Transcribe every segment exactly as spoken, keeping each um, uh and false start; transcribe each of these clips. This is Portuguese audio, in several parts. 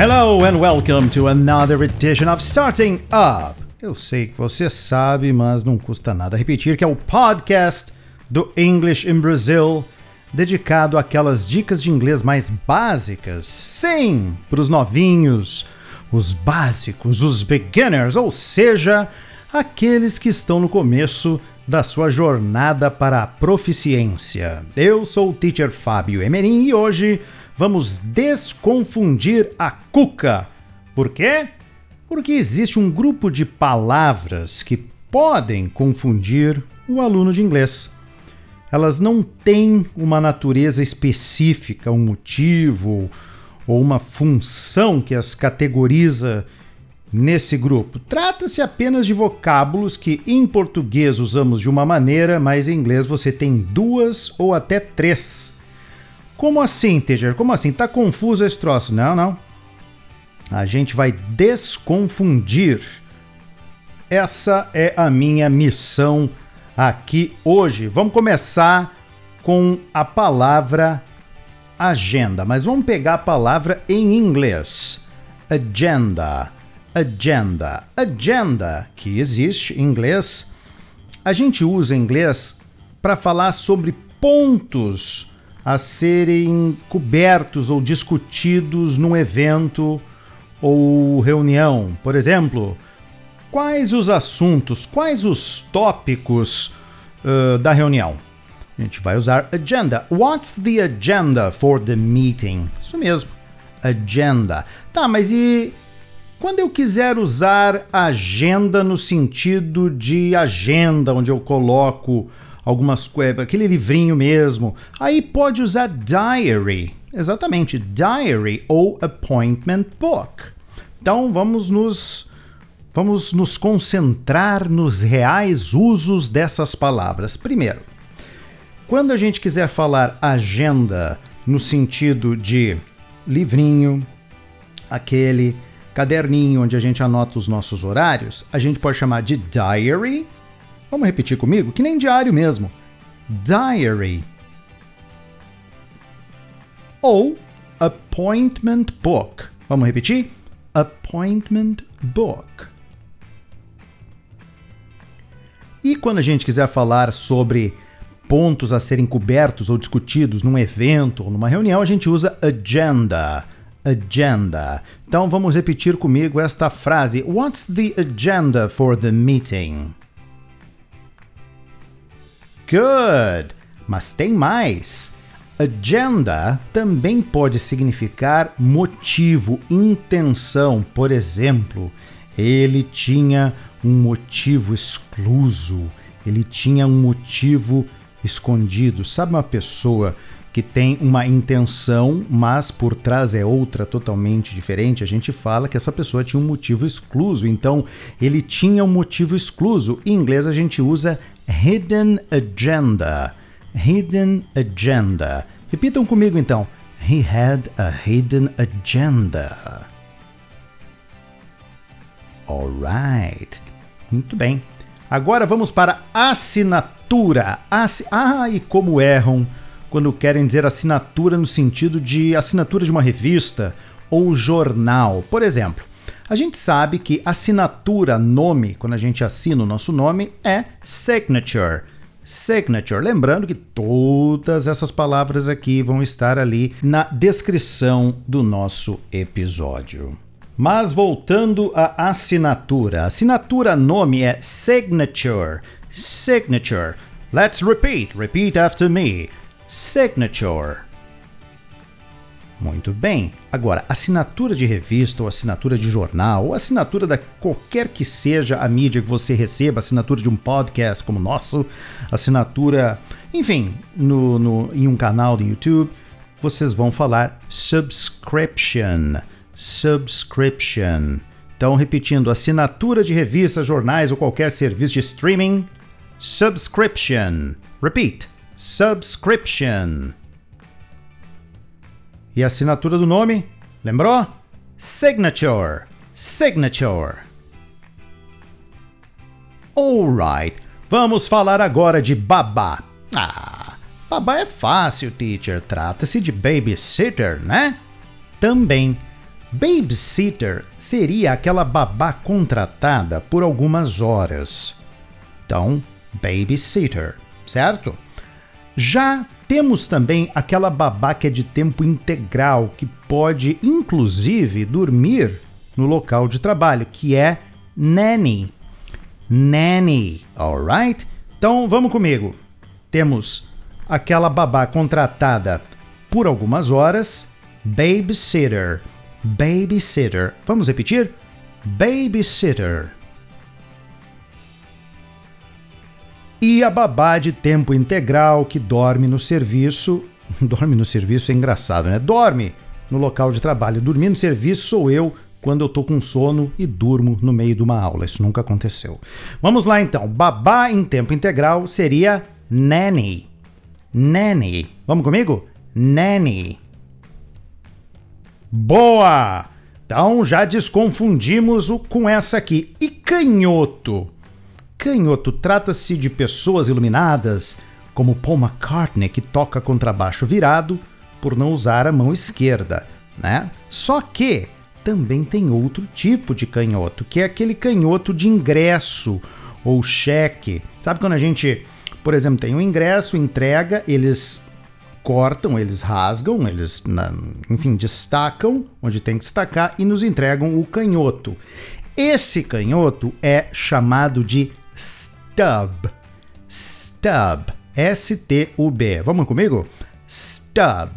Hello and welcome to another edition of Starting Up. Eu sei que você sabe, mas não custa nada repetir que é o podcast do English in Brazil, dedicado àquelas dicas de inglês mais básicas. Sim, para os novinhos, os básicos, os beginners, ou seja, aqueles que estão no começo da sua jornada para a proficiência. Eu sou o teacher Fábio Emerim e hoje vamos desconfundir a cuca. Por quê? Porque existe um grupo de palavras que podem confundir o aluno de inglês. Elas não têm uma natureza específica, um motivo ou uma função que as categoriza nesse grupo. Trata-se apenas de vocábulos que em português usamos de uma maneira, mas em inglês você tem duas ou até três. Como assim, teacher? Como assim? Tá confuso esse troço? Não, não. A gente vai desconfundir. Essa é a minha missão aqui hoje. Vamos começar com a palavra agenda, mas vamos pegar a palavra em inglês. Agenda. Agenda. Agenda, que existe em inglês, a gente usa em inglês para falar sobre pontos a serem cobertos ou discutidos num evento ou reunião. Por exemplo, quais os assuntos, quais os tópicos uh, da reunião? A gente vai usar agenda. What's the agenda for the meeting? Isso mesmo, agenda. Tá, mas e quando eu quiser usar agenda no sentido de agenda, onde eu coloco algumas coisas, aquele livrinho mesmo, aí pode usar diary. Exatamente, diary ou appointment book. Então vamos nos, vamos nos concentrar nos reais usos dessas palavras. Primeiro, quando a gente quiser falar agenda no sentido de livrinho, aquele caderninho onde a gente anota os nossos horários, a gente pode chamar de diary. Vamos repetir comigo? Que nem diário mesmo. Diary. Ou appointment book. Vamos repetir? Appointment book. E quando a gente quiser falar sobre pontos a serem cobertos ou discutidos num evento ou numa reunião, a gente usa agenda. Agenda. Então vamos repetir comigo esta frase. What's the agenda for the meeting? Good! Mas tem mais. Agenda também pode significar motivo, intenção. Por exemplo, ele tinha um motivo excluso, ele tinha um motivo escondido. Sabe uma pessoa que tem uma intenção, mas por trás é outra totalmente diferente? A gente fala que essa pessoa tinha um motivo excluso. Então, ele tinha um motivo excluso. Em inglês a gente usa hidden agenda. Hidden agenda. Repitam comigo então. He had a hidden agenda. Alright. Muito bem. Agora vamos para assinatura. Assi- ah, e como erram quando querem dizer assinatura no sentido de assinatura de uma revista ou jornal. Por exemplo, a gente sabe que assinatura, nome, quando a gente assina o nosso nome, é signature. Signature. Lembrando que todas essas palavras aqui vão estar ali na descrição do nosso episódio. Mas voltando à assinatura. Assinatura, nome é signature. Signature. Let's repeat. Repeat after me. Signature. Muito bem. Agora, assinatura de revista ou assinatura de jornal ou assinatura da qualquer que seja a mídia que você receba, assinatura de um podcast como o nosso, assinatura, enfim, no, no, em um canal do YouTube, vocês vão falar subscription. Subscription. Então, repetindo, assinatura de revistas, jornais ou qualquer serviço de streaming, subscription. Repeat. Subscription. E a assinatura do nome? Lembrou? Signature. Signature. Alright. Vamos falar agora de babá. Ah, babá é fácil, teacher. Trata-se de babysitter, né? Também. Babysitter seria aquela babá contratada por algumas horas. Então, babysitter, certo? Já temos também aquela babá que é de tempo integral, que pode, inclusive, dormir no local de trabalho, que é nanny. Nanny, alright? Então, vamos comigo. Temos aquela babá contratada por algumas horas, babysitter. Babysitter. Vamos repetir? Babysitter. E a babá de tempo integral que dorme no serviço. Dorme no serviço é engraçado, né? Dorme no local de trabalho. Dormir no serviço sou eu quando eu tô com sono e durmo no meio de uma aula. Isso nunca aconteceu. Vamos lá então. Babá em tempo integral seria nanny. Nanny. Vamos comigo? Nanny. Boa! Então já desconfundimos o com essa aqui. E canhoto? Canhoto trata-se de pessoas iluminadas, como Paul McCartney, que toca contrabaixo virado por não usar a mão esquerda, né? Só que também tem outro tipo de canhoto, que é aquele canhoto de ingresso ou cheque. Sabe quando a gente, por exemplo, tem um ingresso, entrega, eles cortam, eles rasgam, eles, enfim, destacam onde tem que destacar e nos entregam o canhoto. Esse canhoto é chamado de stub. Stub. S T U B. Vamos comigo? Stub.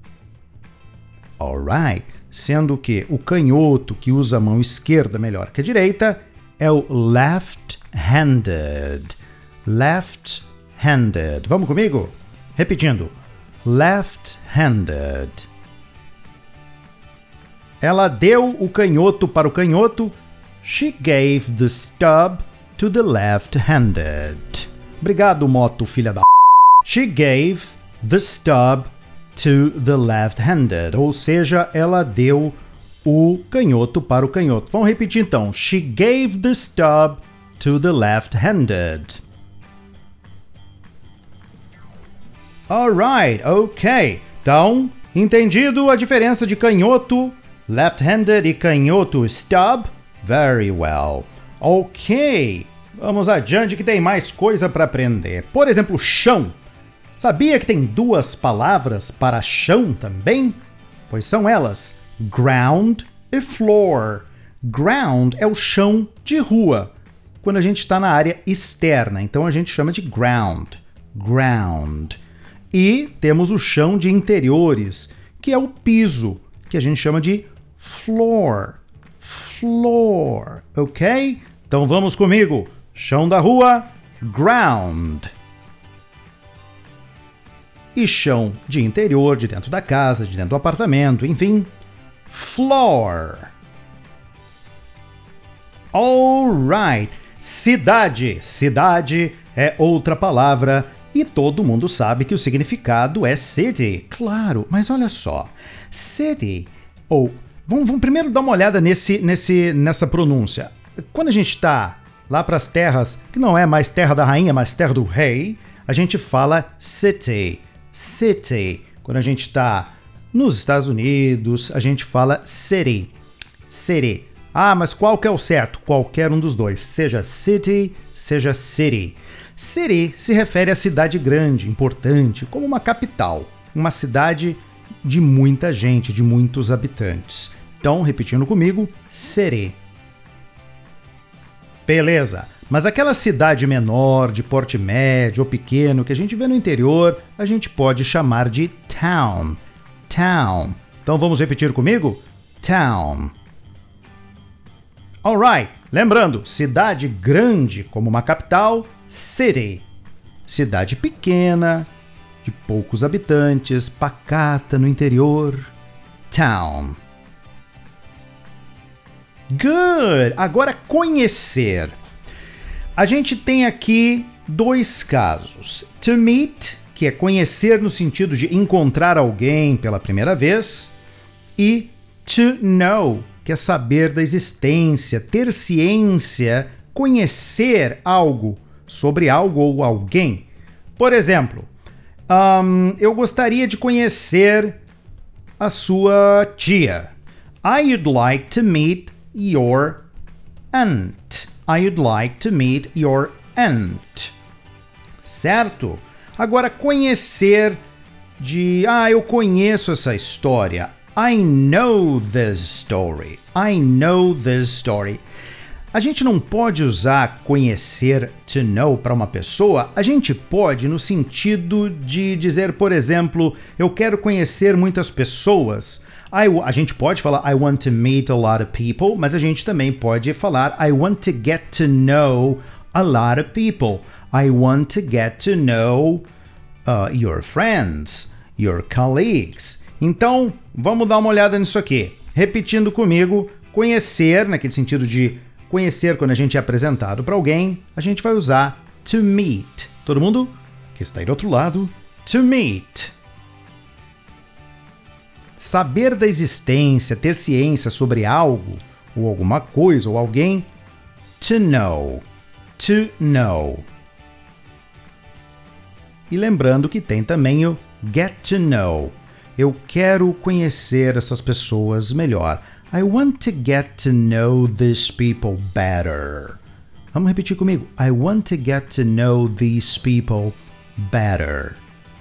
Alright. Sendo que o canhoto que usa a mão esquerda melhor que a direita é o left-handed. Left-handed. Vamos comigo? Repetindo. Left-handed. Ela deu o canhoto para o canhoto. She gave the stub to the left-handed. Obrigado, moto, filha da... She gave the stub to the left-handed. Ou seja, ela deu o canhoto para o canhoto. Vamos repetir então. She gave the stub to the left-handed. Alright, ok. Então, entendido a diferença de canhoto left-handed e canhoto stub? Very well. Ok. Vamos adiante que tem mais coisa para aprender. Por exemplo, chão. Sabia que tem duas palavras para chão também? Pois são elas, ground e floor. Ground é o chão de rua, quando a gente está na área externa, então a gente chama de ground. Ground. E temos o chão de interiores, que é o piso, que a gente chama de floor. Floor, ok? Então vamos comigo. Chão da rua, ground. E chão de interior, de dentro da casa, de dentro do apartamento, enfim, floor. Alright. Cidade. Cidade é outra palavra e todo mundo sabe que o significado é city. Claro, mas olha só. City, ou... Vamos, vamos primeiro dar uma olhada nesse, nesse, nessa pronúncia. Quando a gente está lá para as terras, que não é mais terra da rainha, mas terra do rei, a gente fala city. City. Quando a gente está nos Estados Unidos, a gente fala city. City. Ah, mas qual que é o certo? Qualquer um dos dois. Seja city, seja city. City se refere à cidade grande, importante, como uma capital. Uma cidade de muita gente, de muitos habitantes. Então, repetindo comigo, city. Beleza. Mas aquela cidade menor, de porte médio ou pequeno, que a gente vê no interior, a gente pode chamar de town. Town. Então vamos repetir comigo? Town. Alright. Lembrando, cidade grande como uma capital, city. Cidade pequena, de poucos habitantes, pacata no interior, town. Good! Agora conhecer. A gente tem aqui dois casos. To meet, que é conhecer no sentido de encontrar alguém pela primeira vez, e to know, que é saber da existência, ter ciência, conhecer algo sobre algo ou alguém. Por exemplo, um, eu gostaria de conhecer a sua tia. I'd like to meet your aunt. I'd like to meet your aunt. Certo? Agora, conhecer de... Ah, eu conheço essa história. I know this story. I know this story. A gente não pode usar conhecer, to know, para uma pessoa. A gente pode no sentido de dizer, por exemplo, eu quero conhecer muitas pessoas. I, a gente pode falar I want to meet a lot of people, mas a gente também pode falar I want to get to know a lot of people. I want to get to know uh, your friends, your colleagues. Então, vamos dar uma olhada nisso aqui. Repetindo comigo, conhecer, naquele sentido de conhecer quando a gente é apresentado para alguém, a gente vai usar to meet. Todo mundo que está aí do outro lado, to meet. Saber da existência, ter ciência sobre algo, ou alguma coisa, ou alguém, to know. To know. E lembrando que tem também o get to know. Eu quero conhecer essas pessoas melhor. I want to get to know these people better. Vamos repetir comigo. I want to get to know these people better.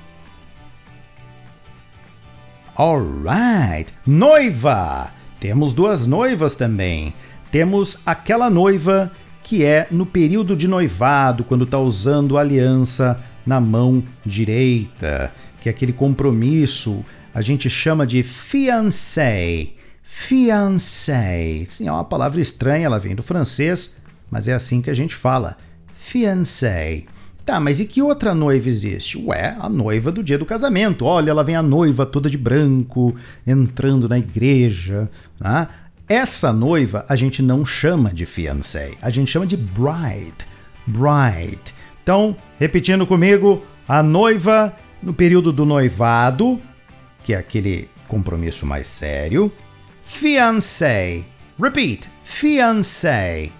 Alright. Noiva. Temos duas noivas também. Temos aquela noiva que é no período de noivado, quando está usando aliança na mão direita, que é aquele compromisso, a gente chama de fiancé. Fiancé. Sim, é uma palavra estranha, ela vem do francês, mas é assim que a gente fala. Fiancé. Tá, mas e que outra noiva existe? Ué, a noiva do dia do casamento. Olha, ela vem a noiva toda de branco, entrando na igreja. Né? Essa noiva a gente não chama de fiancé, a gente chama de bride. Bride. Então, repetindo comigo, a noiva no período do noivado, que é aquele compromisso mais sério. Fiancé. Repeat. Fiancé.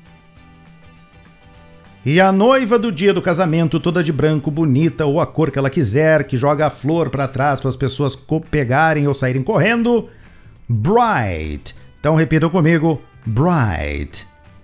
E a noiva do dia do casamento, toda de branco, bonita, ou a cor que ela quiser, que joga a flor para trás para as pessoas pegarem ou saírem correndo. Bride. Então repitam comigo. Bride.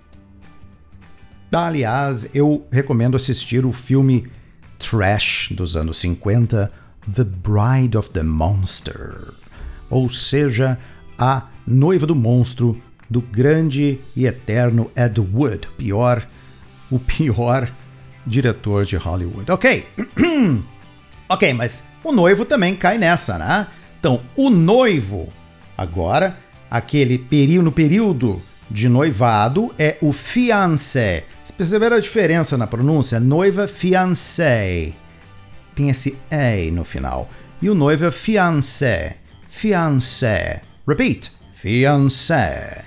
Aliás, eu recomendo assistir o filme trash dos anos cinquenta, The Bride of the Monster. Ou seja, a noiva do monstro, do grande e eterno Ed Wood. Pior... o pior diretor de Hollywood. Ok. Ok, mas o noivo também cai nessa, né? Então, o noivo, agora, aquele período, no período de noivado, é o fiancé. Você perceberam a diferença na pronúncia? Noiva, fiancé. Tem esse E no final. E o noivo é fiancé. Fiancé. Repeat. Fiancé.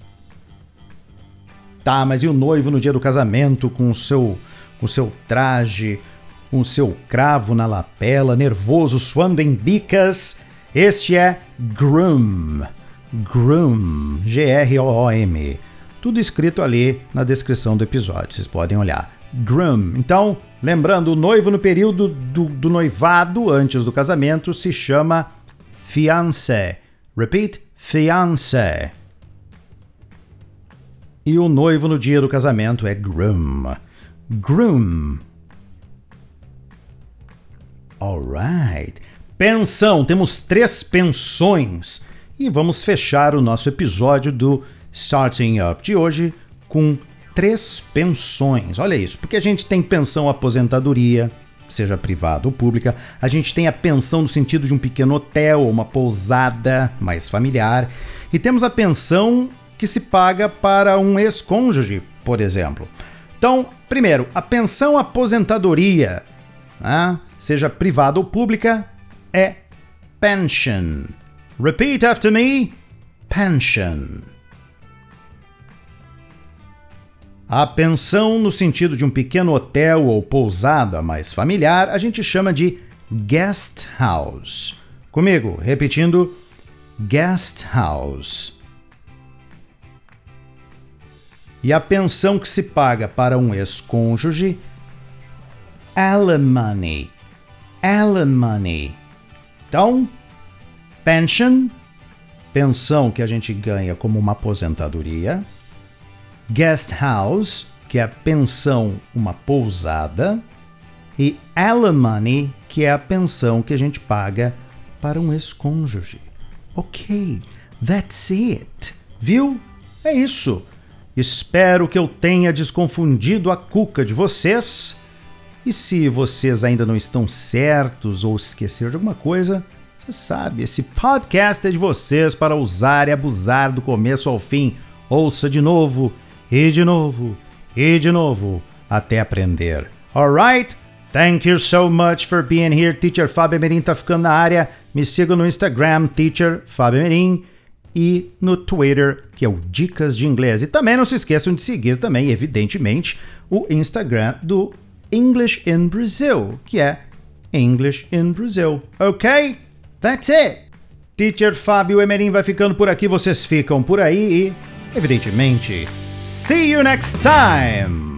Tá, mas e o noivo no dia do casamento com o seu, com o seu traje, com o seu cravo na lapela, nervoso, suando em bicas? Este é groom. Groom. G R O O M. Tudo escrito ali na descrição do episódio, vocês podem olhar. Groom. Então, lembrando, o noivo no período do, do noivado, antes do casamento, se chama fiancé. Repeat. Fiancé. E o noivo no dia do casamento é groom. Groom. Alright. Pensão. Temos três pensões. E vamos fechar o nosso episódio do Starting Up de hoje com três pensões. Olha isso, porque a gente tem pensão aposentadoria, seja privada ou pública. A gente tem a pensão no sentido de um pequeno hotel ou uma pousada mais familiar. E temos a pensão que se paga para um ex-cônjuge, por exemplo. Então, primeiro, a pensão aposentadoria, né, seja privada ou pública, é pension. Repeat after me. Pension. A pensão, no sentido de um pequeno hotel ou pousada mais familiar, a gente chama de guest house. Comigo, repetindo, guest house. E a pensão que se paga para um ex-cônjuge, alimony. Alimony. Então, pension, pensão que a gente ganha como uma aposentadoria, guest house, que é a pensão, uma pousada, e alimony, que é a pensão que a gente paga para um ex-cônjuge. Ok, that's it. Viu? É isso. Espero que eu tenha desconfundido a cuca de vocês. E se vocês ainda não estão certos ou esqueceram de alguma coisa, você sabe, esse podcast é de vocês para usar e abusar do começo ao fim. Ouça de novo, e de novo, e de novo, até aprender. Alright? Thank you so much for being here. Teacher Fábio Amerim tá ficando na área. Me siga no Instagram, Teacher Fábio Amerim, e no Twitter, que é o Dicas de Inglês. E também não se esqueçam de seguir também, evidentemente, o Instagram do English in Brazil, que é English in Brazil. Ok? That's it! Teacher Fábio Amerim vai ficando por aqui, vocês ficam por aí e, evidentemente, see you next time!